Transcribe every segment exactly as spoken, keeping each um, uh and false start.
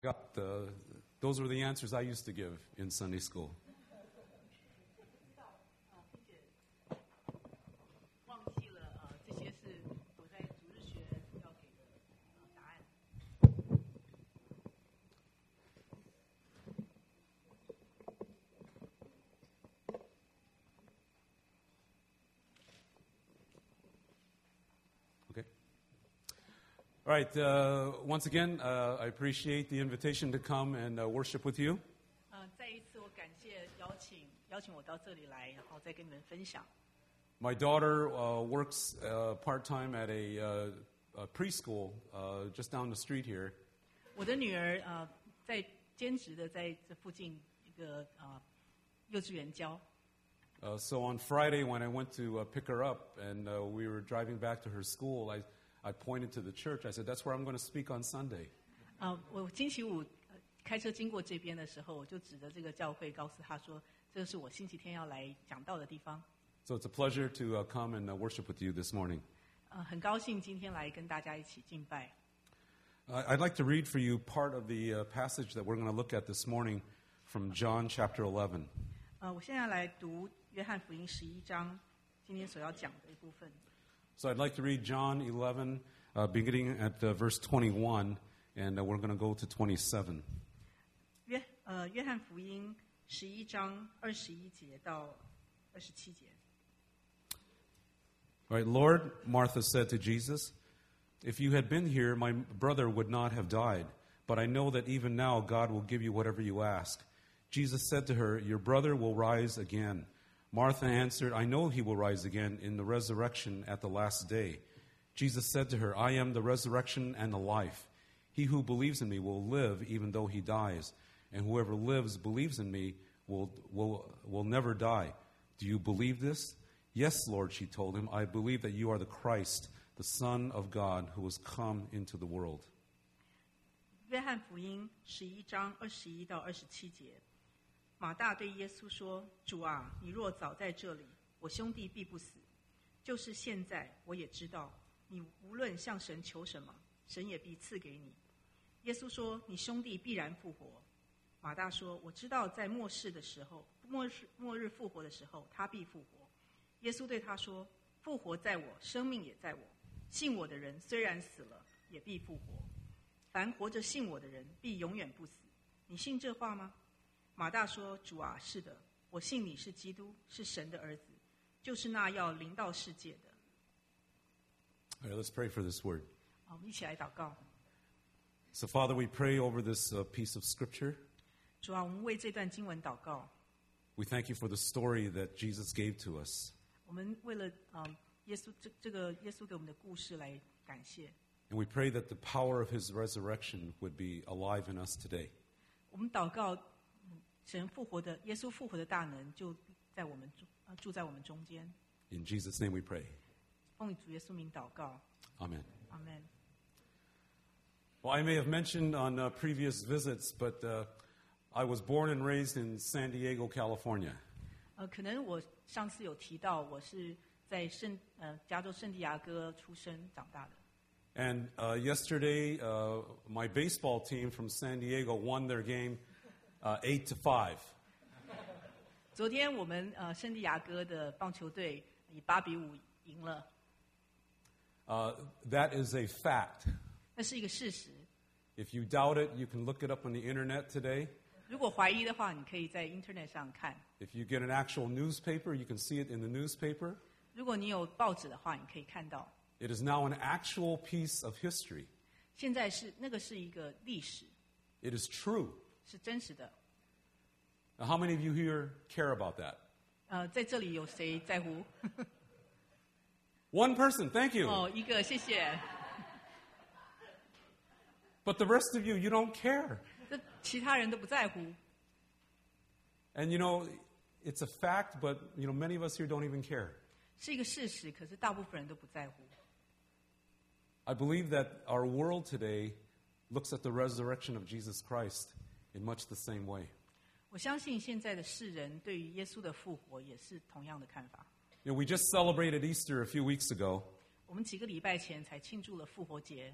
Got the, those were the answers I used to give in Sunday school. All right, uh, once again, uh, I appreciate the invitation to come and uh, worship with you. 呃，再一次我感谢邀请邀请我到这里来，然后再跟你们分享。 My daughter uh, works uh, part-time at a, uh, a preschool uh, just down the street here. 我的女儿呃在兼职的在这附近一个呃幼稚园教。 Uh, so on Friday when I went to uh, pick her up and uh, we were driving back to her school, I I pointed to the church. I said, "That's where I'm going to speak on Sunday." 呃，我星期五、呃、开车经过这边的时候，我就指着这个教会，告诉他说：“这是我星期天要来讲道的地方。” So it's a pleasure to uh, come and uh, worship with you this morning. 呃，很高兴今天来跟大家一起敬拜。 Uh, I'd like to read for you part of the uh, passage that we're going to look at this morning from John chapter eleven. 呃，我现在来读约翰福音十一章，今天所要讲的一部分。 So I'd like to read John eleven, uh, beginning at uh, verse twenty-one, and uh, we're going to go to twenty-seven. 约呃约翰福音十一章二十一节到二十七节。 All right, Lord, Martha said to Jesus, "If you had been here, my brother would not have died. But I know that even now God will give you whatever you ask." Jesus said to her, "Your brother will rise again." Martha answered, "I know he will rise again in the resurrection at the last day." Jesus said to her, "I am the resurrection and the life. He who believes in me will live even though he dies, and whoever lives, believes in me, will, will, will never die. Do you believe this?" "Yes, Lord," she told him, "I believe that you are the Christ, the Son of God, who has come into the world." 约翰福音十一章二十一到二十七节。马大对耶稣说：“主啊，你若早在这里，我兄弟必不死。就是现在，我也知道，你无论向神求什么，神也必赐给你。”耶稣说：“你兄弟必然复活。”马大说：“我知道，在末世的时候，末日末日复活的时候，他必复活。”耶稣对他说：“复活在我，生命也在我。信我的人虽然死了，也必复活。凡活着信我的人，必永远不死。你信这话吗？”马大说：“主啊，是的，我信你是基督，是神的儿子，就是那要临到世界的。” All right, let's pray for this word. 好，我们一起来祷告。 So, Father, we pray over this uh, piece of Scripture. 主啊，我们为这段经文祷告。 We thank you for the story that Jesus gave to us. 我们为了啊、呃、耶稣这这个耶稣给我们的故事来感谢。 And we pray that the power of his resurrection would be alive in us today. 我们祷告，神复活的耶稣复活的大能就在我们呃住在我们中间。 In Jesus' name we pray. 奉主耶稣名祷告。 Amen. Amen. Well, I may have mentioned on uh, previous visits, but uh, I was born and raised in San Diego, California. 呃，可能我上次有提到，我是在圣呃加州圣地亚哥出生长大的。 And uh, yesterday, uh, my baseball team from San Diego won their game uh, eight to five. 昨天我们呃圣地亚哥的棒球队以八比五赢了。 Uh, that is a fact. 那是一个事实。 If you doubt it, you can look it up on the internet today. 如果怀疑的话，你可以在 Internet 上看。 If you get an actual newspaper, you can see it in the newspaper. 如果你有报纸的话，你可以看到。 It is now an actual piece of history. 现在是那个是一个历史， It is true. 是真实的。 Now, how many of you here care about that? 呃，在这里有谁在乎？ One person, thank you. 哦，一个，谢谢。 But the rest of you, you don't care. 这其他人都不在乎。 And you know, it's a fact, but you know, many of us here don't even care. 是一个事实，可是大部分人都不在乎。 I believe that our world today looks at the resurrection of Jesus Christ in much the same way. 我相信现在的世人对于耶稣的复活也是同样的看法。 You know, we just celebrated Easter a few weeks ago. 我们几个礼拜前才庆祝了复活节。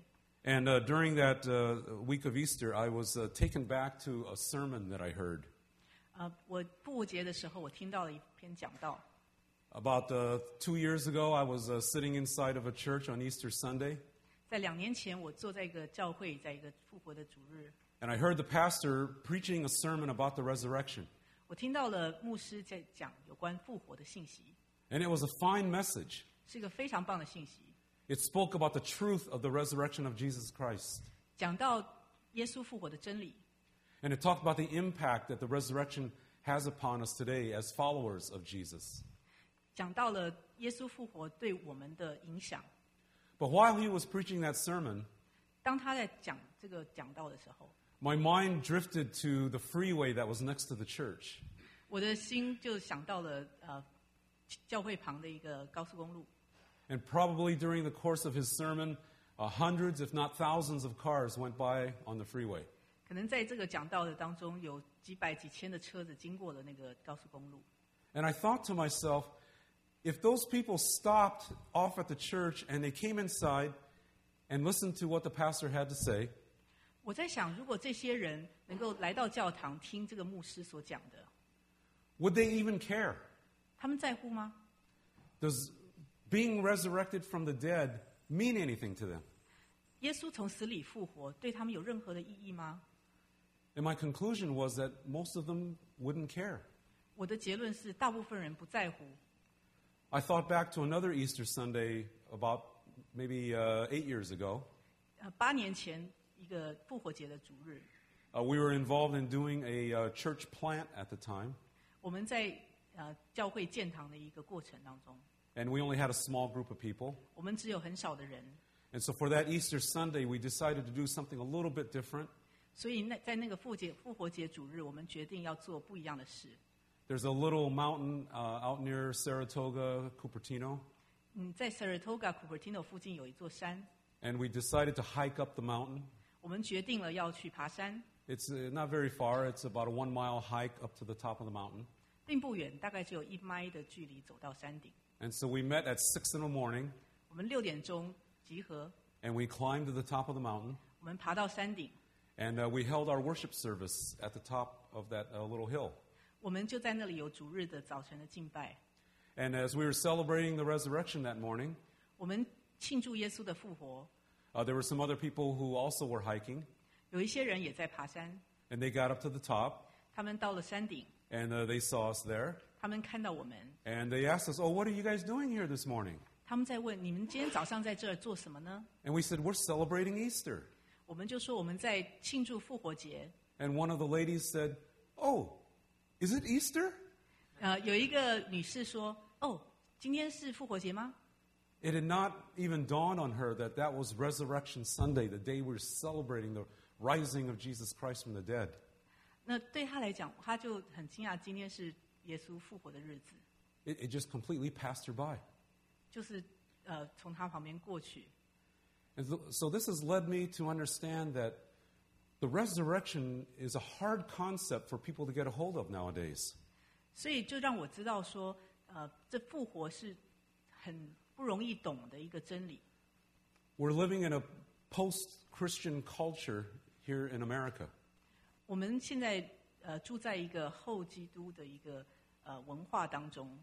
And uh, during that uh, week of Easter, I was uh, taken back to a sermon that I heard. 呃，我复活节的时候，我听到了一篇讲道。 About uh, two years ago, I was uh, sitting inside of a church on Easter Sunday, 在两年前，我坐在一个教会，在一个复活的主日， and I heard the pastor preaching a sermon about the resurrection. 我听到了牧师在讲有关复活的信息， And it was a fine message. 是一个非常棒的信息。 It spoke about the truth of the resurrection of Jesus Christ. 讲到耶稣复活的真理， And it talked about the impact that the resurrection has upon us today as followers of Jesus. 讲到了耶稣复活对我们的影响。 But while he was preaching that sermon, 当他在讲这个讲道的时候， my mind drifted to the freeway that was next to the church. 我的心就想到了呃教会旁的一个高速公路。 And probably during the course of his sermon, uh, hundreds, if not thousands, of cars went by on the freeway. 可能在这个讲道的当中，有几百几千的车子经过了那个高速公路。 And I thought to myself, if those people stopped off at the church and they came inside and listened to what the pastor had to say, 我在想，如果这些人能够来到教堂听这个牧师所讲的， would they even care? 他们在乎吗？ Does being resurrected from the dead mean anything to them? 耶稣从死里复活，对他们有任何的意义吗？ And my conclusion was that most of them wouldn't care. 我的结论是，大部分人不在乎。 I thought back to another Easter Sunday about maybe uh, eight years ago. 呃，八年前一个复活节的主日， Uh, we were involved in doing a uh, church plant at the time, 我们在呃教会建堂的一个过程当中， and we only had a small group of people. 我们只有很少的人， And so for that Easter Sunday, we decided to do something a little bit different. 所以那在那个复节复活节主日，我们决定要做不一样的事。 There's a little mountain uh, out near Saratoga, Cupertino, 嗯，在 Saratoga Cupertino 附近有一座山， and we decided to hike up the mountain. 我们决定了要去爬山， It's uh, not very far. It's about a one-mile hike up to the top of the mountain. 并不远，大概只有一迈的距离走到山顶。 And so we met at six in the morning, 我们六点钟集合， and we climbed to the top of the mountain, 我们爬到山顶， and uh, we held our worship service at the top of that uh, little hill. 我们就在那里有主日的早晨的敬拜。 And as we were celebrating the resurrection that morning, 我们庆祝耶稣的复活， uh, there were some other people who also were hiking, 有一些人也在爬山。 and they got up to the top, 他们到了山顶， and uh, they saw us there, 他们看到我们， and they asked us, "Oh, what are you guys doing here this morning?" 他们在问：“你们今天早上在这儿做什么呢 And we said, "We're celebrating Easter." ？” 我们就说我们在庆祝复活节。 And one of the ladies said, "Oh, is it Easter?" 呃，有一个女士说：“哦，今天是复活节吗 It had not even dawned on her that that was Resurrection Sunday, the day we were celebrating the rising of Jesus Christ from the dead.？” 那对她来讲，她就很惊讶，今天是耶稣复活的日子， It, it just completely passed her by. 就是呃从她旁边过去。 And so, so this has led me to understand that the resurrection is a hard concept for people to get a hold of nowadays. 所以就让我知道说，呃，这复活是很不容易懂的一个真理。 We're living in a post-Christian culture here in America. 我们现在呃住在一个后基督的一个呃文化当中，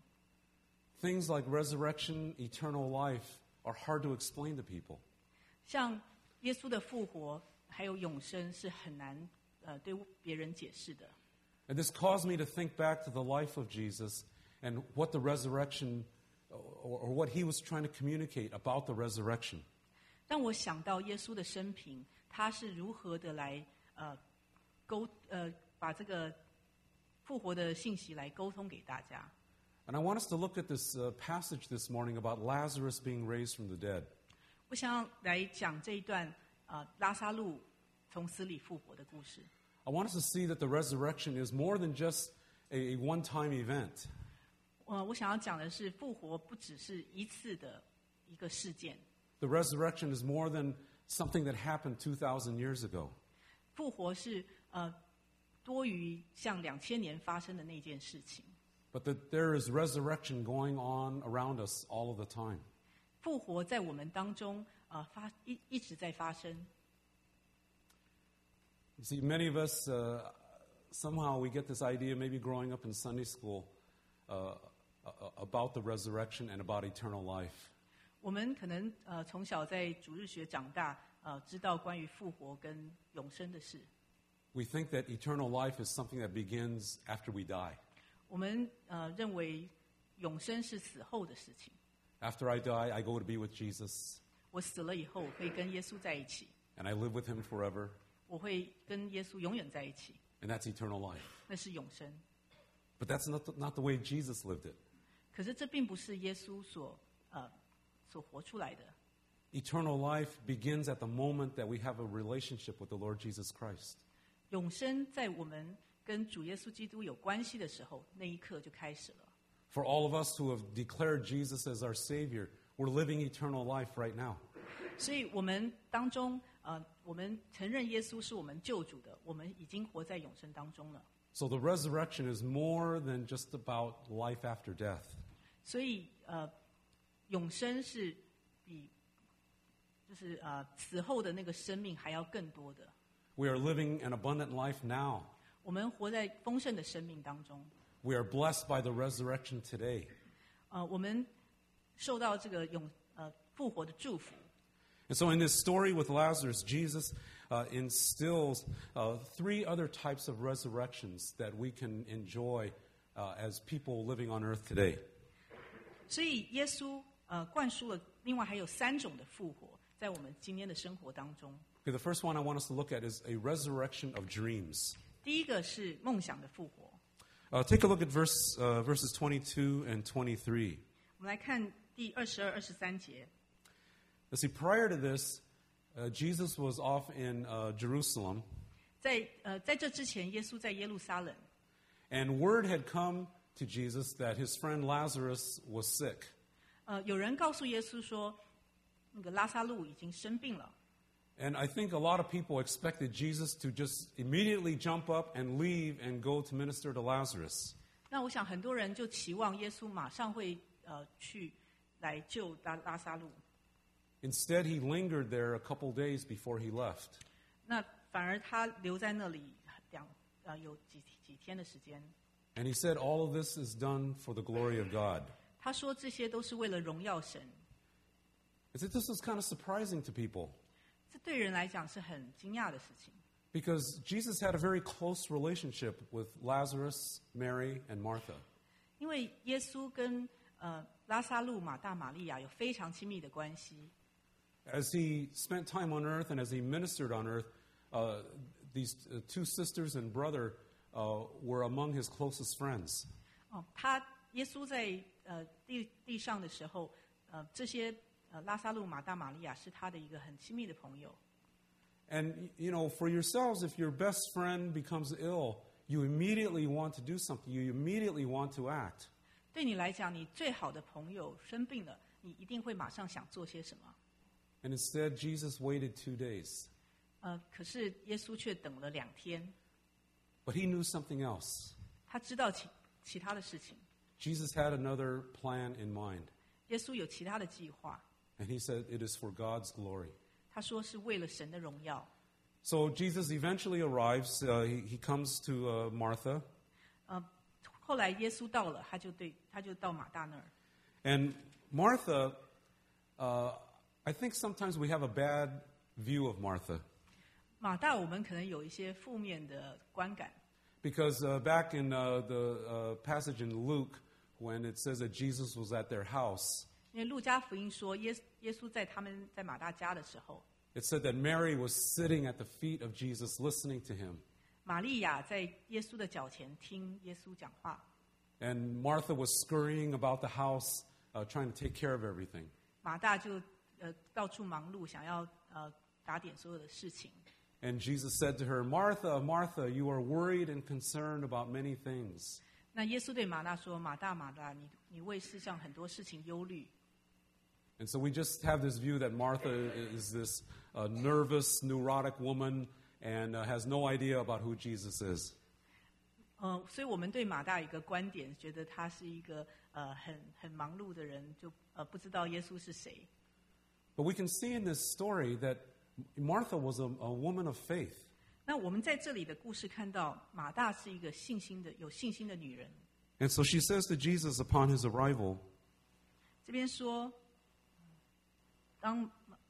Things like resurrection, eternal life are hard to explain to people. 像耶稣的复活还有永生是很难呃对别人解释的。 And this caused me to think back to the life of Jesus and what the resurrection, or, or what he was trying to communicate about the resurrection. 让我想到耶稣的生平，他是如何的来呃沟呃把这个复活的信息来沟通给大家。 And I want us to look at this uh, passage this morning about Lazarus being raised from the dead. 我想要来讲这一段呃拉撒路从死里复活的故事。 I want us to see that the resurrection is more than just a, a one-time event. 呃，我想要讲的是，复活不只是一次的一个事件， The resurrection is more than something that happened two thousand years ago. 复活是呃多于像两千年发生的那件事情。 But that there is resurrection going on around us all of the time. 复活在我们当中，呃呃发一一直在发生。 You see, many of us, uh, somehow we get this idea, maybe growing up in Sunday school, uh, about the resurrection and about eternal life. 我们可能呃从小在主日学长大，呃知道关于复活跟永生的事。 We think that eternal life is something that begins after we die. 我们呃认为永生是死后的事情。 After I die, I go to be with Jesus. 我死了以后，我会跟耶稣在一起。 And I live with him forever. 我会跟耶稣永远在一起。 And that's eternal life. 那是永生。 But that's not the, not the way Jesus lived it. 可是这并不是耶稣所呃所活出来的。 Eternal life begins at the moment that we have a relationship with the Lord Jesus Christ. 永生在我们跟主耶稣基督有关系的时候，那一刻就开始了。 For all of us who have declared Jesus as our Savior, we're living eternal life right now. 所以我们当中，呃，我们承认耶稣是我们救主的，我们已经活在永生当中了。 So the resurrection is more than just about life after death. 所以，呃，永生是比就是呃死后的那个生命还要更多的。 We are living an abundant life now. 我们活在丰盛的生命当中。 We are blessed by the resurrection today. 呃，我们受到这个永呃复活的祝福。 And so in this story with Lazarus, Jesus uh, instills uh, three other types of resurrections that we can enjoy uh, as people living on earth today. 所以耶稣呃灌输了另外还有三种的复活，在我们今天的生活当中。 Okay, the first one I want us to look at is a resurrection of dreams. 第一个是梦想的复活。 Uh, take a look at verse, uh, verses twenty-two and twenty-three. 我们来看第二十二、二十三节。 You see, prior to this, uh, Jesus was off in uh, Jerusalem. 在呃在这之前，耶稣在耶路撒冷。 And word had come to Jesus that his friend Lazarus was sick. 呃，有人告诉耶稣说，那个拉萨路已经生病了。 And I think a lot of people expected Jesus to just immediately jump up and leave and go to minister to Lazarus. 那我想很多人就期望耶稣马上会呃去来救拉拉萨路。 Instead, he lingered there a couple days before he left. 那反而他留在那里两呃有几几天的时间。 And he said, all of this is done for the glory of God. 他说这些都是为了荣耀神。 I said, this is kind of surprising to people. 这对人来讲是很惊讶的事情。 Because Jesus had a very close relationship with Lazarus, Mary, and Martha. 因为耶稣跟呃拉萨路、马大、玛利亚有非常亲密的关系。 As he spent time on earth and as he ministered on earth, uh, these uh, two sisters and brother uh, were among his closest friends. 哦，他耶稣在呃地地上的时候，呃这些呃拉萨路、马大、玛利亚是他的一个很亲密的朋友。 And, you know, for yourselves, if your best friend becomes ill, you immediately want to do something. You immediately want to act. 对你来讲，你最好的朋友生病了，你一定会马上想做些什么。 And instead, Jesus waited two days. 呃，可是耶稣却等了两天。 But he knew something else. 他知道其其他的事情。 Jesus had another plan in mind. 耶稣有其他的计划。 And he said, it is for God's glory. 他说是为了神的荣耀。 So Jesus eventually arrives. Uh, he, he comes to uh, Martha. 呃，后来耶稣到了，他就对他就到马大那儿。 And Martha, uh, I think sometimes we have a bad view of Martha. 马大我们可能有一些负面的观感。 Because uh, back in uh, the uh, passage in Luke, when it says that Jesus was at their house, 因为路加福音说耶耶稣在他们在马大家的时候， it said that Mary was sitting at the feet of Jesus listening to him. 玛利亚在耶稣的脚前听耶稣讲话。 And Martha was scurrying about the house, uh, trying to take care of everything. 马大就呃到处忙碌，想要呃打点所有的事情。 And Jesus said to her, Martha, Martha, you are worried and concerned about many things. 那耶稣对马大说：“马大，马大，你你为世上很多事情忧虑。” And so we just have this view that Martha is this uh, nervous, neurotic woman and uh, has no idea about who Jesus is. 呃，所以我们对马大有一个观点，觉得他是一个呃很很忙碌的人，就呃不知道耶稣是谁。 But we can see in this story that Martha was a, a woman of faith. 那我们在这里的故事看到，马大是一个信心的、有信心的女人。 And so she says to Jesus upon his arrival, 这边说，当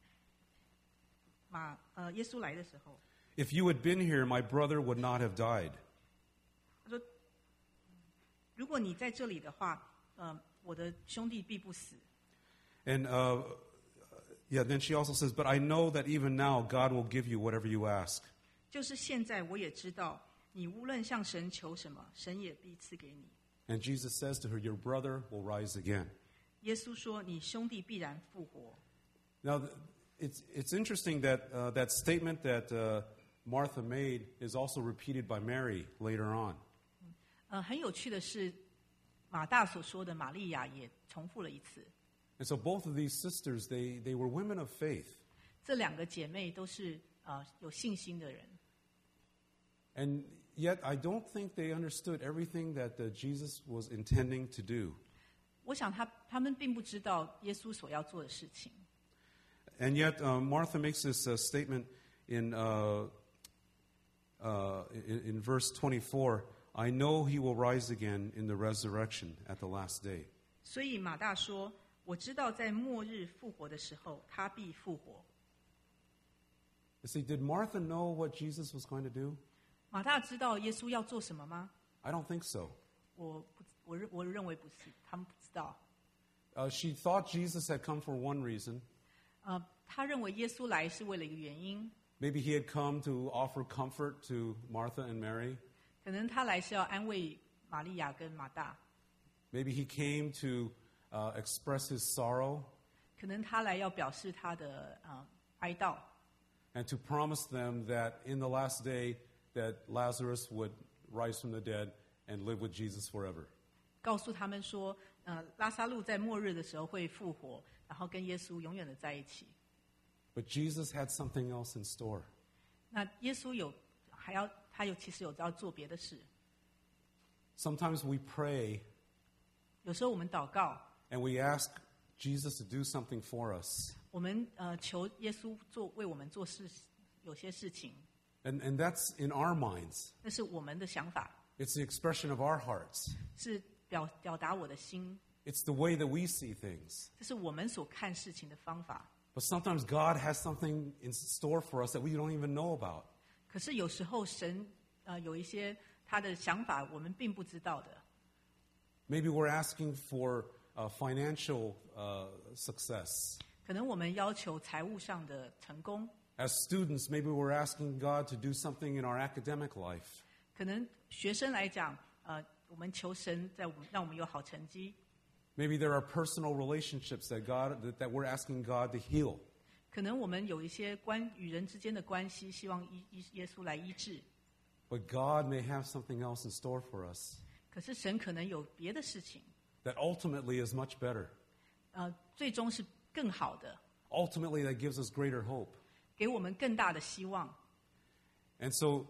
马呃耶稣来的时候， If you had been here, my brother would not have died. 他说，如果你在这里的话，呃，我的兄弟必不死。 And uh, yeah, then she also says, but I know that even now God will give you whatever you ask. 就是现在我也知道，你无论向神求什么，神也必赐给你。 And Jesus says to her, your brother will rise again. 耶稣说，你兄弟必然复活。 Now, it's, it's interesting that uh, that statement that uh, Martha made is also repeated by Mary later on. 呃，很有趣的是，马大所说的玛利亚也重复了一次。 And so both of these sisters, they, they were women of faith. 这两个姐妹都是呃有信心的人。 And yet, I don't think they understood everything that uh, Jesus was intending to do. 我想他他们并不知道耶稣所要做的事情。 And yet, uh, Martha makes this uh, statement in, uh, uh, in, in verse twenty-four, I know he will rise again in the resurrection at the last day. 所以马大说：“我知道在末日复活的时候，他必复活。” You see, did Martha know what Jesus was going to do? 马大知道耶稣要做什么吗？ I don't think so. 我不，我认我认为不是，他们不知道。 Uh, she thought Jesus had come for one reason. 呃，他认为耶稣来是为了一个原因， Maybe he had come to offer comfort to Martha and Mary. 可能他来是要安慰玛利亚跟马大， Maybe he came to uh, express his sorrow 可能他来要表示他的呃哀悼， and to promise them that in the last day that Lazarus would rise from the dead and live with Jesus forever. 告诉他们说，呃，拉撒路在末日的时候会复活，然后跟耶稣永远的在一起。 But Jesus had something else in store. 那耶稣有还要他有其实有要做别的事。 Sometimes we pray 有时候我们祷告， and we ask Jesus to do something for us. 我们呃求耶稣做为我们做事，有些事情， And, and that's in our minds. 那是我们的想法， It's the expression of our hearts. 是表表达我的心， It's the way that we see things. 这是我们所看事情的方法。 But sometimes God has something in store for us that we don't even know about. 可是有时候神呃有一些他的想法，我们并不知道的。 Maybe we're asking for uh, financial uh, success. 可能我们要求财务上的成功， As students, maybe we're asking God to do something in our academic life. 可能学生来讲，呃，我们求神在我们让我们有好成绩。 Maybe there are personal relationships that God that, that we're asking God to heal. 可能我们有一些关与人之间的关系，希望医医耶稣来医治。 But God may have something else in store for us 可是神可能有别的事情， that ultimately is much better. 呃，最终是更好的， Ultimately, that gives us greater hope. 给我们更大的希望。 And so,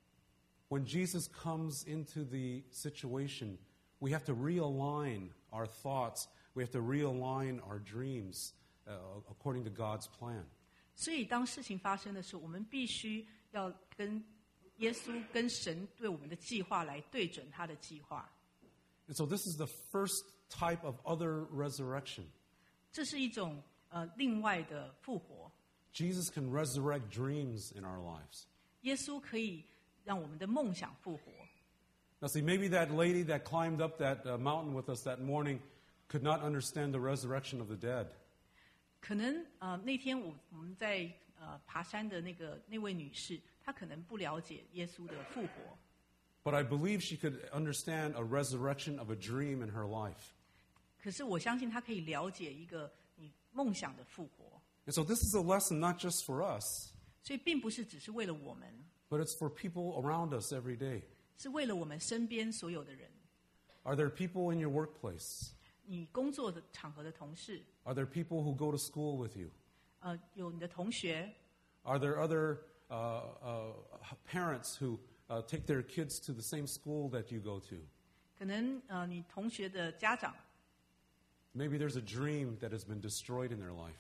when Jesus comes into the situation, we have to realign our thoughts. We have to realign our dreams uh, according to God's plan. 所以当事情发生的时候，我们必须要跟耶稣、跟神对我们的计划来对准他的计划。 And so, this is the first type of other resurrection. 这是一种呃另外的复活。 Jesus can resurrect dreams in our lives. 耶稣可以让我们的梦想复活。 Now, see, maybe that lady that climbed up that uh, mountain with us that morning could not understand the resurrection of the dead. 可能呃那天我我们在呃爬山的那个那位女士，她可能不了解耶稣的复活， But I believe she could understand a resurrection of a dream in her life. 可是我相信她可以了解一个你梦想的复活。 And so this is a lesson not just for us, 所以并不是只是为了我们， but it's for people around us every day. 是为了我们身边所有的人。 Are there people in your workplace? 你工作的场合的同事， Are there people who go to school with you? 呃，有你的同学， Are there other uh, uh, parents who uh, take their kids to the same school that you go to? 可能呃你同学的家长， Maybe there's a dream that has been destroyed in their life.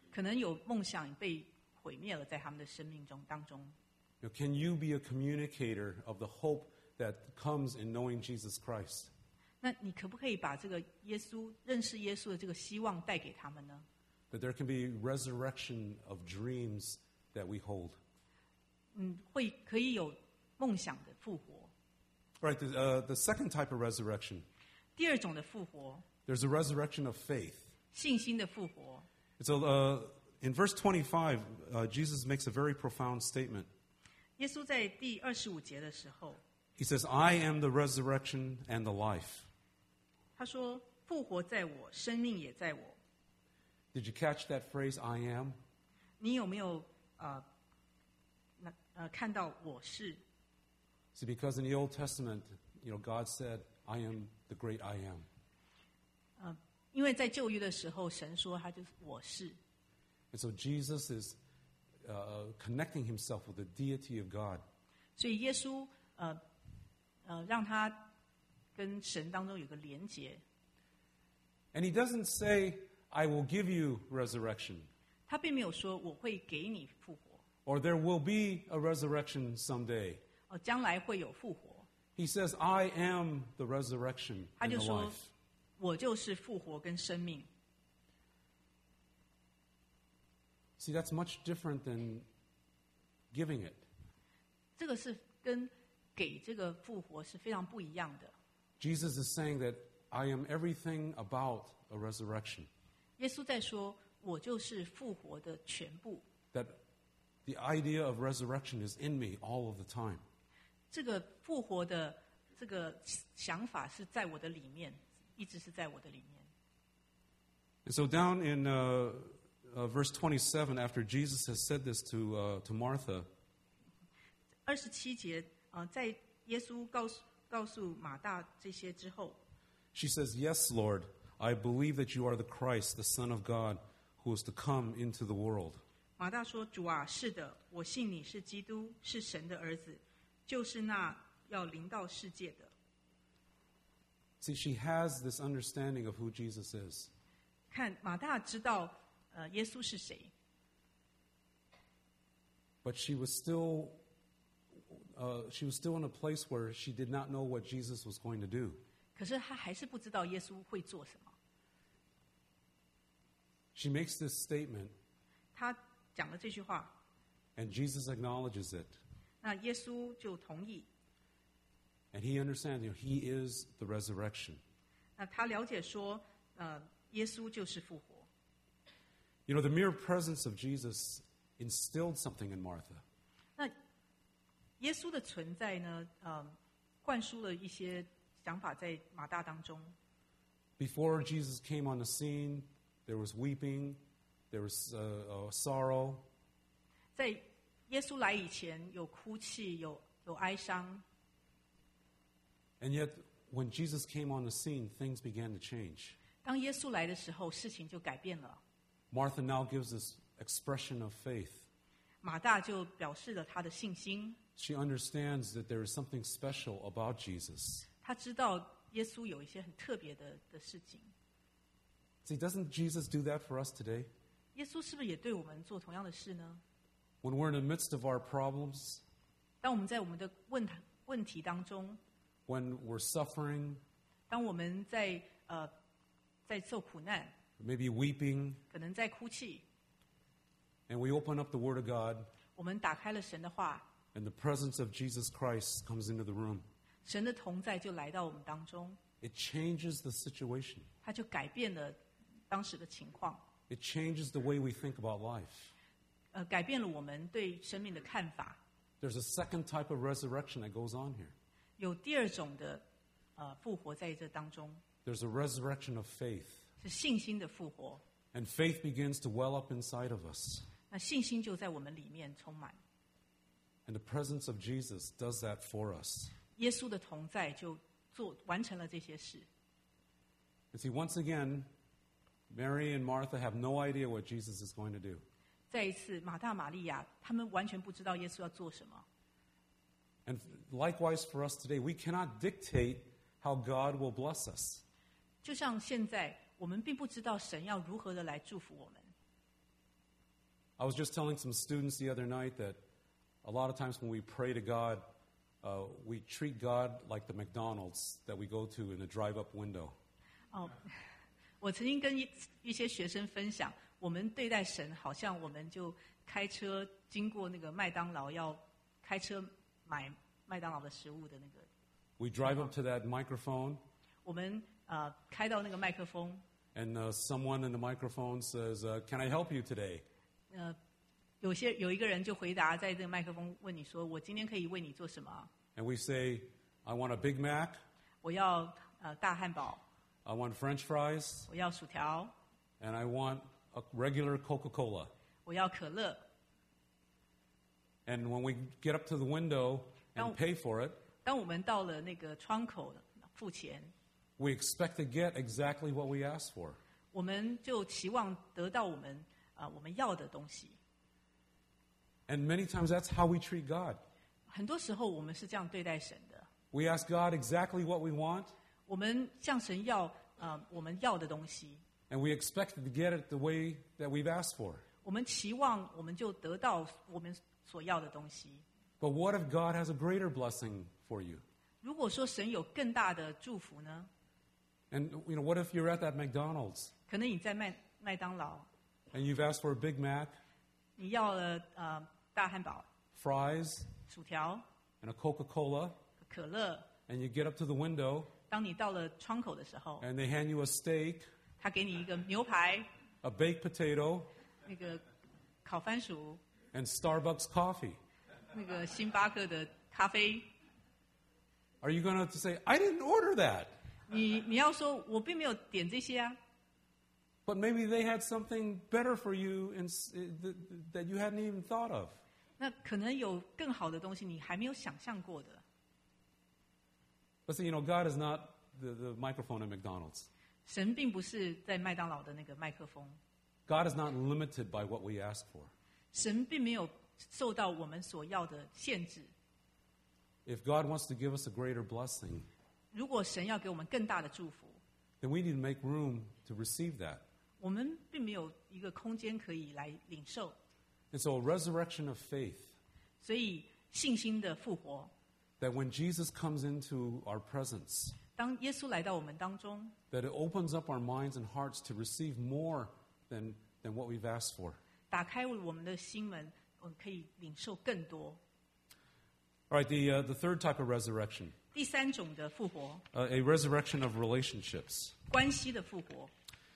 可能有梦想被毁灭了，在他们的生命中当中。 You know, can you be a communicator of the hope that comes in knowing Jesus Christ? 那你可不可以把这个耶稣认识耶稣的这个希望带给他们呢？ That there can be resurrection of dreams that we hold. 嗯，会可以有梦想的复活。 Right, the, uh, the second type of resurrection, 第二种的复活， there's a resurrection of faith. 信心的复活。 It's a, uh, in verse twenty-five, uh, Jesus makes a very profound statement. 耶稣在第二十五节的时候， He says, I am the resurrection and the life. 他说：“复活在我，生命也在我。” Did you catch that phrase, I am? 你有没有呃那呃看到我是？ See, because in the Old Testament, you know, God said, I am the great I am. 呃，因为在旧约的时候，神说他就是我是， And so Jesus is uh, connecting himself with the deity of God. 所以耶稣呃呃让他跟神当中有个连结。 And he doesn't say, I will give you resurrection, 他并没有说我会给你复活， or there will be a resurrection someday. 哦、将来会有复活。 He says, I am the resurrection 他 and 就 the 说 life.：“ 我就是复活跟生命。” See, that's much different than giving it. 这个是跟给这个复活是非常不一样的。 Jesus is saying that I am everything about a resurrection. 耶稣在说：“我就是复活的全部。” That the idea of resurrection is in me all of the time. 这个复活的这个想法是在我的里面，一直是在我的里面。 And so down in uh, uh, verse twenty-seven, after Jesus has said this to, uh, to Martha, 二十七节，呃，在耶稣告诉告诉马大这些之后， she says, Yes, Lord, I believe that you are the Christ, the Son of God, who is to come into the world. 马大说：“主啊，是的，我信你是基督，是神的儿子，就是那要临到世界的。” See, she has this understanding of who Jesus is. 看马大知道，呃，耶稣是谁， But she was still, uh, she was still in a place where she did not know what Jesus was going to do. 可是他还是不知道耶稣会做什么。 She makes this statement, 他讲了这句话， and Jesus acknowledges it. 那耶稣就同意。 And he understands, you know, he is the resurrection. 那他了解说，呃，耶稣就是复活。 You know, the mere presence of Jesus instilled something in Martha. 那耶稣的存在呢，呃，灌输了一些想法在马大当中。 Before Jesus came on the scene, there was weeping, there was uh, uh, sorrow. 在耶稣来以前，有哭泣，有有哀伤。 And yet, when Jesus came on the scene, things began to change. 当耶稣来的时候，事情就改变了。 Martha now gives this expression of faith. 马大就表示了他的信心， She understands that there is something special about Jesus. 他知道耶稣有一些很特别的的事情。 See, doesn't Jesus do that for us today? 耶稣是不是也对我们做同样的事呢？ When we're in the midst of our problems, 当我们在我们的问问题当中， when we're suffering, 当我们在呃在受苦难， maybe weeping, 可能在哭泣， and we open up the Word of God, 我们打开了神的话， and the presence of Jesus Christ comes into the room. 神的同在就来到我们当中， It changes the situation. 他就改变了当时的情况， It changes the way we think about life. 呃，改变了我们对生命的看法。 There's a second type of resurrection that goes on here. 有第二种的呃复活在这当中， There's a resurrection of faith. 是信心的复活。 And faith begins to well up inside of us. 那信心就在我们里面充满， And the presence of Jesus does that for us. 耶稣的同在就做完成了这些事。 And see, once again, Mary and Martha have no idea what Jesus is going to do. 再一次，马大、玛利亚他们完全不知道耶稣要做什么。 And likewise for us today, we cannot dictate how God will bless us. 就像现在，我们并不知道神要如何的来祝福我们。 I was just telling some students the other night that a lot of times when we pray to God, uh, we treat God like the McDonald's that we go to in the drive-up window. 哦，我曾经跟一一些学生分享，我们对待神好像我们就开车经过那个麦当劳，要开车买麦当劳的食物的那个。 We drive up to that microphone. 我们呃开到那个麦克风。 And uh, someone in the microphone says, uh, "Can I help you today?" 呃，有些有一个人就回答，在这个麦克风问你说：“我今天可以为你做什么？” And we say, "I want a Big Mac." 我要呃大汉堡。 I want French fries. 我要薯条。 And I want a regular Coca-Cola. 我要可乐。 And when we get up to the window and pay for it, 当我们到了那个窗口付钱， we expect to get exactly what we asked for. 我们就期望得到我们啊、呃、我们要的东西。 And many times that's how we treat God. 很多时候我们是这样对待神的。 We ask God exactly what we want. 我们向神要呃我们要的东西。 And we expect to get it the way that we've asked for. 我们期望我们就得到我们所要的东西。 But what if God has a greater blessing for you? 如果说神有更大的祝福呢？ And you know, what if you're at that McDonald's? 可能你在麦麦当劳。 And you've asked for a Big Mac. 你要了呃大汉堡。 Fries. 薯条。 And a Coca-Cola. 可乐。 And you get up to the window. 当你到了窗口的时候。 And they hand you a steak. 他给你一个牛排。 A baked potato. 那个烤番薯。 And Starbucks coffee. 那个星巴克的咖啡。 Are you going to say, I didn't order that? 你你要说我并没有点这些啊。 But maybe they had something better for you in, that you hadn't even thought of. 那可能有更好的东西你还没有想象过的。 But see, you know, God is not the, the microphone at McDonald's. 神并不是在麦当劳的那个麦克风。 God is not limited by what we ask for. 神并没有受到我们所要的限制。 If God wants to give us a greater blessing, 如果神要给我们更大的祝福， then we need to make room to receive that. 我们并没有一个空间可以来领受。 And so a resurrection of faith, 所以信心的复活， that when Jesus comes into our presence, 当耶稣来到我们当中， that it opens up our minds and hearts to receive more than, than what we've asked for. 打开我们的心门，我们可以领受更多。 All right, the, uh, the third type of resurrection, 第三种的复活， uh, a resurrection of relationships. 关系的复活。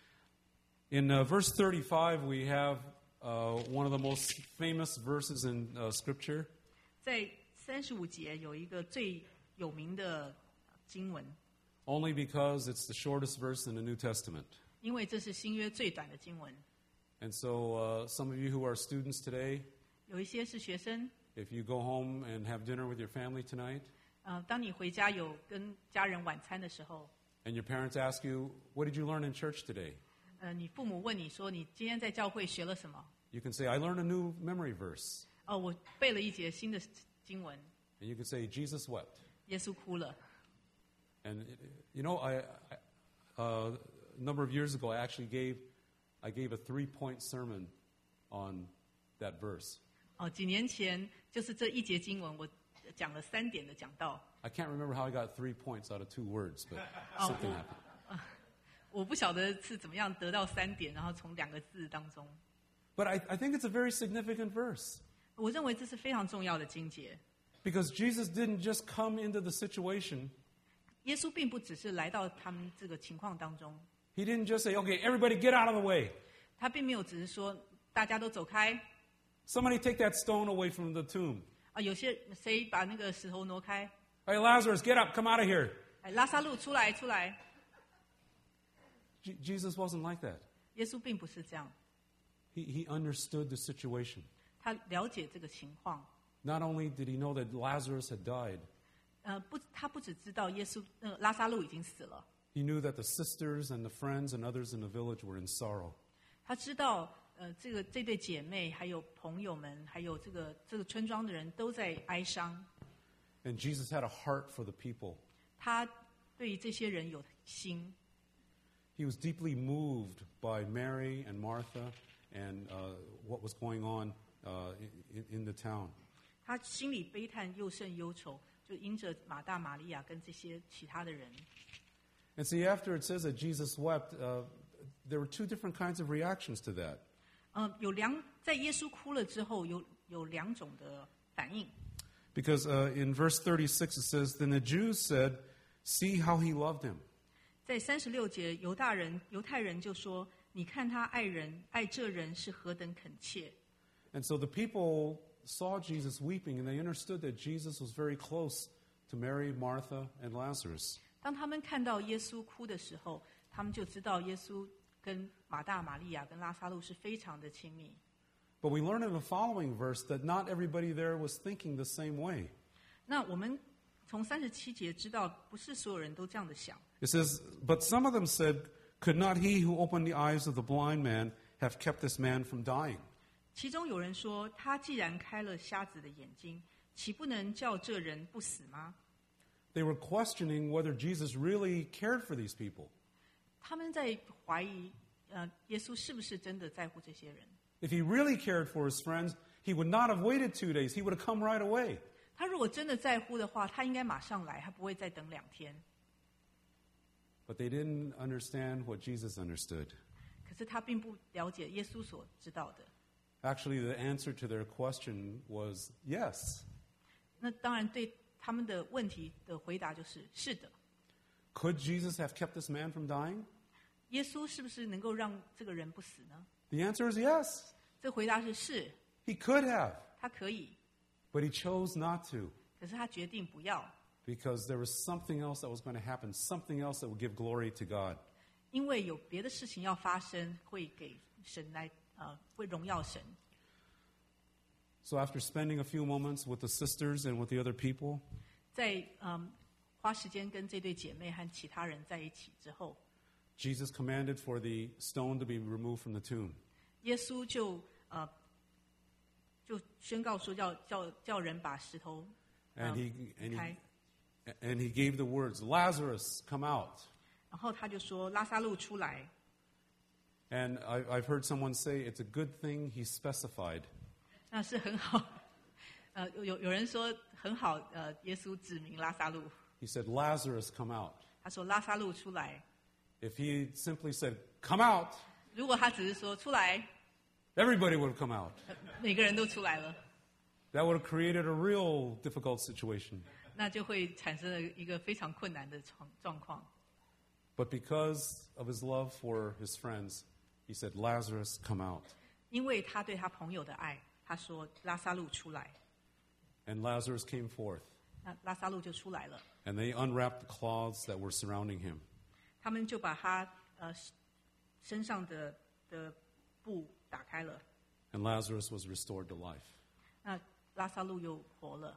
In uh, verse thirty-five, we have uh, one of the most famous verses in uh, Scripture. 在三十五节有一个最有名的经文， Only because it's the shortest verse in the New Testament. 因为这是新约最短的经文。 And so uh, some of you who are students today, 有一些是学生， if you go home and have dinner with your family tonight, 呃，当你回家有跟家人晚餐的时候， and your parents ask you, what did you learn in church today? 呃，你父母问你说你今天在教会学了什么？ You can say, I learned a new memory verse. 哦，我背了一节新的经文， And you can say, Jesus wept. 耶稣哭了。 And, you know, I, I, uh, a number of years ago, I actually gave, I gave a three-point sermon on that verse. 哦，几年前就是这一节经文，我讲了三点的讲道。 I can't remember how I got three points out of two words, but Oh, something oh. happened. 我不晓得是怎么样得到三点，然后从两个字当中， But I, I think it's a very significant verse 我认为这是非常重要的经节。 because Jesus didn't just come into the situation. 耶稣并不只是来到他们这个情况当中， He didn't just say, okay, everybody get out of the way. 他并没有只是说大家都走开 Somebody take that stone away from the tomb. 啊，有些谁把那个石头挪开， Hey, Lazarus, get up, come out of here. 哎，拉萨路出来出来。 Je- Jesus wasn't like that. 耶稣并不是这样， He, he understood the situation. 他了解这个情况。 Not only did he know that Lazarus had died, 呃，不，他不只知道耶稣，呃，拉萨路已经死了， he knew that the sisters and the friends and others in the village were in sorrow. 他知道，呃，这个这对姐妹，还有朋友们，还有这个这个村庄的人都在哀伤。 And Jesus had a heart for the people. 他对于这些人有心， He was deeply moved by Mary and Martha and uh, what was going on uh, in, in the town. 他心里悲叹又甚忧愁，就因着马大、玛利亚跟这些其他的人。 And see, after it says that Jesus wept, uh, there were two different kinds of reactions to that. 呃，有两在耶稣哭了之后，有有两种的反应。 Because uh, in verse thirty-six it says, Then the Jews said, See how he loved him. 在三十六节，犹大人、犹太人就说：“你看他爱人，爱这人是何等恳切。” And so the people saw Jesus weeping, and they understood that Jesus was very close to Mary, Martha, and Lazarus. 当他们看到耶稣哭的时候，他们就知道耶稣跟马大、玛利亚跟拉撒路是非常的亲密。 But we learn in the following verse that not everybody there was thinking the same way. 那我们从三十七节知道，不是所有人都这样的想。 It says, But some of them said, Could not he who opened the eyes of the blind man have kept this man from dying? 其中有人说：“他既然开了瞎子的眼睛，岂不能叫这人不死吗？” They were questioning whether Jesus really cared for these people. 他们在怀疑，呃，耶稣是不是真的在乎这些人？ If he really cared for his friends, he would not have waited two days. He would have come right away. 他如果真的在乎的话，他应该马上来，他不会再等两天。 But they didn't understand what Jesus understood. 可是他并不了解耶稣所知道的。 Actually, the answer to their question was yes. 那当然，对他们的问题的回答就是是的。 Could Jesus have kept this man from dying? 耶稣是不是能够让这个人不死呢？ The answer is yes. 这回答是是， He could have, 他可以， but he chose not to. 可是他决定不要， Because there was something else that was going to happen, something else that would give glory to God. 因为有别的事情要发生，会给神来呃，会荣耀神。 So after spending a few moments with the sisters and with the other people, 在嗯花时间跟这对姐妹和其他人在一起之后， Jesus commanded for the stone to be removed from the tomb. 耶稣就呃就宣告说要叫叫人把石头 And 呃 he, and 开， he, and he gave the words, Lazarus, come out. 然后他就说拉撒路出来。 And I, I've heard someone say it's a good thing he specified. 那是很好，呃，有有有人说很好，呃，耶稣指明拉撒路， He said, Lazarus, come out. 他说拉撒路出来。 If he simply said, come out, 如果他只是说出来， everybody would have come out. 呃每个人都出来了， That would have created a real difficult situation. 那就会产生了一个非常困难的状状况。 But because of his love for his friends, he said, Lazarus, come out. 因为他对他朋友的爱，他说拉撒路出来， And Lazarus came forth. 那拉撒路就出来了。 And they unwrapped the cloths that were surrounding him. 他们就把他呃身上的的布打开了， And Lazarus was restored to life. 那拉撒路又活了。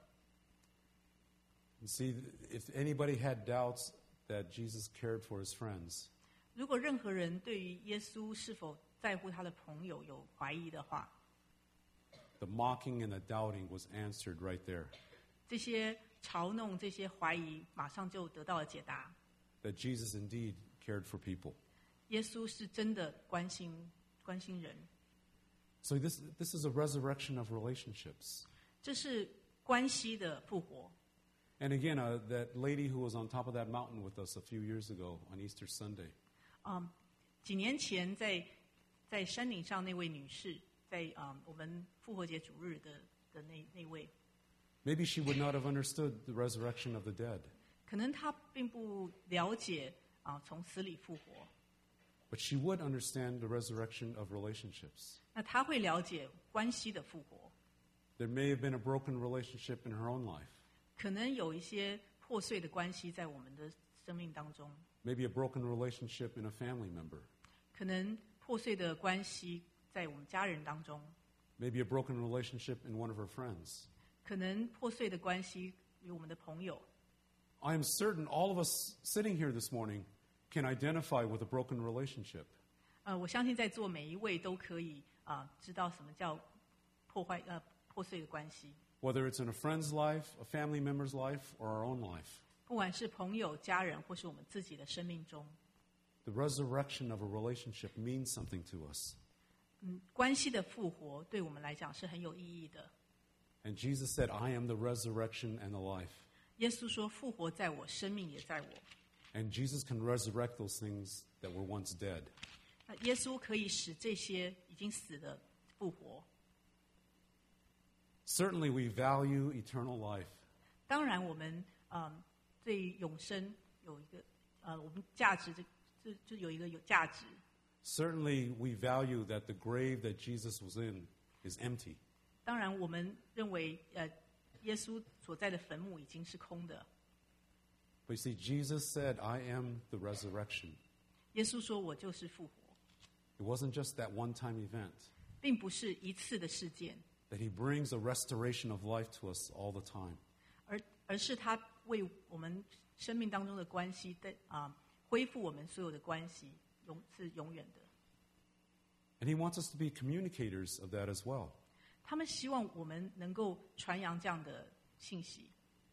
And see, if anybody had doubts that Jesus cared for his friends, 如果任何人对于耶稣是否在乎他的朋友有怀疑的话， the mocking and the doubting was answered right there. 这些嘲弄、这些怀疑，马上就得到了解答。 That Jesus indeed cared for people. 耶稣是真的关心关心人， So this, this is a resurrection of relationships. 这是关系的复活。 And again, uh, that lady who was on top of that mountain with us a few years ago on Easter Sunday, 嗯，几年前在在山顶上那位女士，在嗯我们复活节主日的的那那位， maybe she would not have understood the resurrection of the dead, 可能她并不了解啊从死里复活， but she would understand the resurrection of relationships. 那她会了解关系的复活。 There may have been a broken relationship in her own life, 可能有一些破碎的关系在我们的生命当中， maybe a broken relationship in a family member, 可能破碎的关系在我们家人当中， maybe a broken relationship in one of her friends. 可能破碎的关系与我们的朋友。 I am certain all of us sitting here this morning can identify with a broken relationship. 呃，我相信在座每一位都可以啊、知道什么叫破坏呃破碎的关系， Whether it's in a friend's life, a family member's life, or our own life. 不管是朋友、家人，或是我们自己的生命中， The resurrection of a relationship means something to us. 嗯，关系的复活对我们来讲是很有意义的。 And Jesus said, I am the resurrection and the life. 耶稣说：“复活在我，生命也在我。” And Jesus can resurrect those things that were once dead. 那耶稣可以使这些已经死的复活。 Certainly, we value eternal life. 当然，我们嗯对永生有一个呃，我们价值这这就有一个有价值。 Certainly, we value that the grave that Jesus was in is empty. 当然，我们认为呃，耶稣所在的坟墓已经是空的。 But you see, Jesus said, I am the resurrection. 耶稣说：“我就是复活。” It wasn't just that one-time event. 并不是一次的事件， That he brings a restoration of life to us all the time. 而而是他为我们生命当中的关系的啊、恢复我们所有的关系，永是永远的。 And he wants us to be communicators of that as well. 他们希望我们能够传扬这样的信息。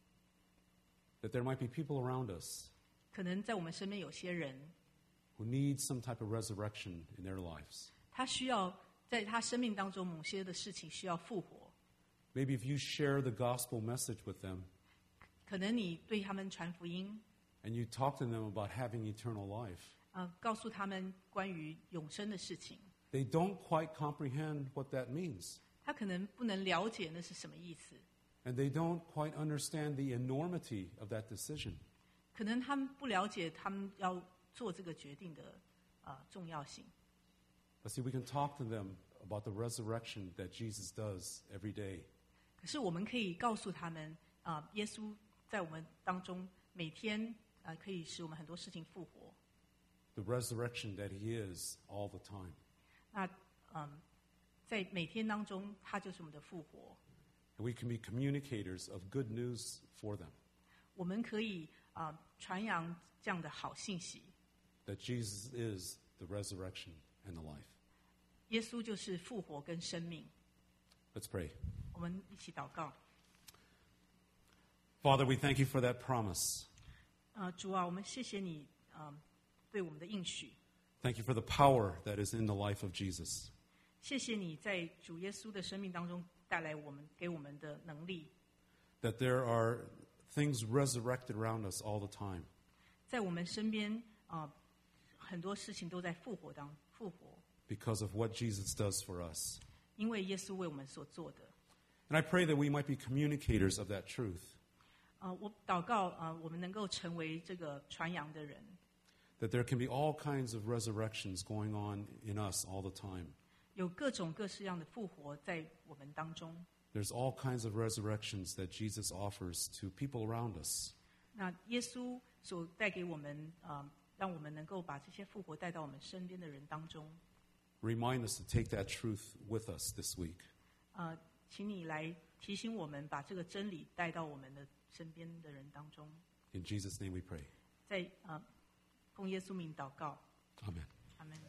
That there might be people around us 可能在我们身边有些人， who need some type of resurrection in their lives. 他需要在他生命当中某些的事情需要复活。 Maybe if you share the gospel message with them 可能你对他们传福音， and you talk to them about having eternal life, 呃，告诉他们关于永生的事情， they don't quite comprehend what that means. 他可能不能了解那是什么意思， And they don't quite understand the enormity of that decision. 可能他们不了解他们要做这个决定的呃重要性。 But see, we can talk to them about the resurrection that Jesus does every day. 可是我们可以告诉他们啊、呃耶稣在我们当中每天啊、呃可以使我们很多事情复活。 The resurrection that he is all the time. 那嗯，在每天当中，他就是我们的复活。 And we can be communicators of good news for them. 我们可以啊、呃传扬这样的好信息。 That Jesus is the resurrection and the life. 耶稣就是复活跟生命。 Let's pray. 我们一起祷告。 Father, we thank you for that promise. 呃，主啊，我们谢谢你啊、呃对我们的应许。 Thank you for the power that is in the life of Jesus. 谢谢你在主耶稣的生命当中带来我们给我们的能力。 That there are things resurrected around us all the time. 在我们身边啊、呃很多事情都在复活当复活， Because of what Jesus does for us. 因为耶稣为我们所做的。 And I pray that we might be communicators of that truth. 呃，我祷告啊、呃我们能够成为这个传扬的人。 That there can be all kinds of resurrections going on in us all the time. 有各种各式样的复活在我们当中。 There's all kinds of resurrections that Jesus offers to people around us. 那耶稣所带给我们啊、呃让我们能够把这些复活带到我们身边的人当中。 Remind us to take that truth with us this week. 呃，请你来提醒我们，把这个真理带到我们的身边的人当中。 In Jesus' name we pray. 在呃，奉耶稣名祷告， Amen. 阿门。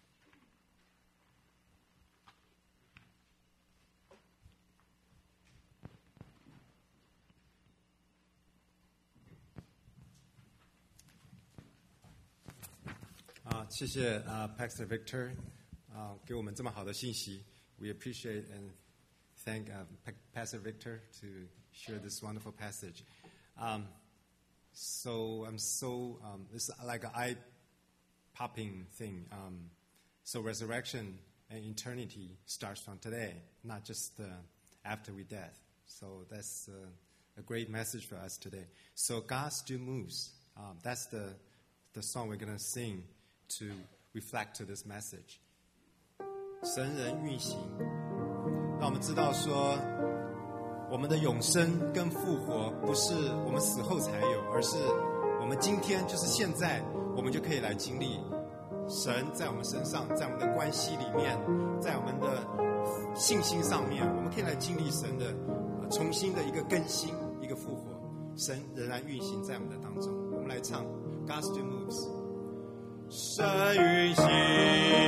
啊，谢谢啊 Pastor Victor 啊，给我们这么好的信息。We appreciate and thank uh, Pastor Victor to share this wonderful passage. Um, so I'm so um, it's like an eye-popping thing. Um, so resurrection and eternity starts from today, not just uh, after we death. So that's uh, a great message for us today. So God still moves. Um, that's the the song we're going to sing to reflect to this message. 神人运行，让我们知道说，我们的永生跟复活不是我们死后才有，而是我们今天就是现在，我们就可以来经历神在我们身上，在我们的关系里面，在我们的信心上面，我们可以来经历神的、呃、重新的一个更新，一个复活。神仍然运行在我们的当中。我们来唱 God Still Moves。神运行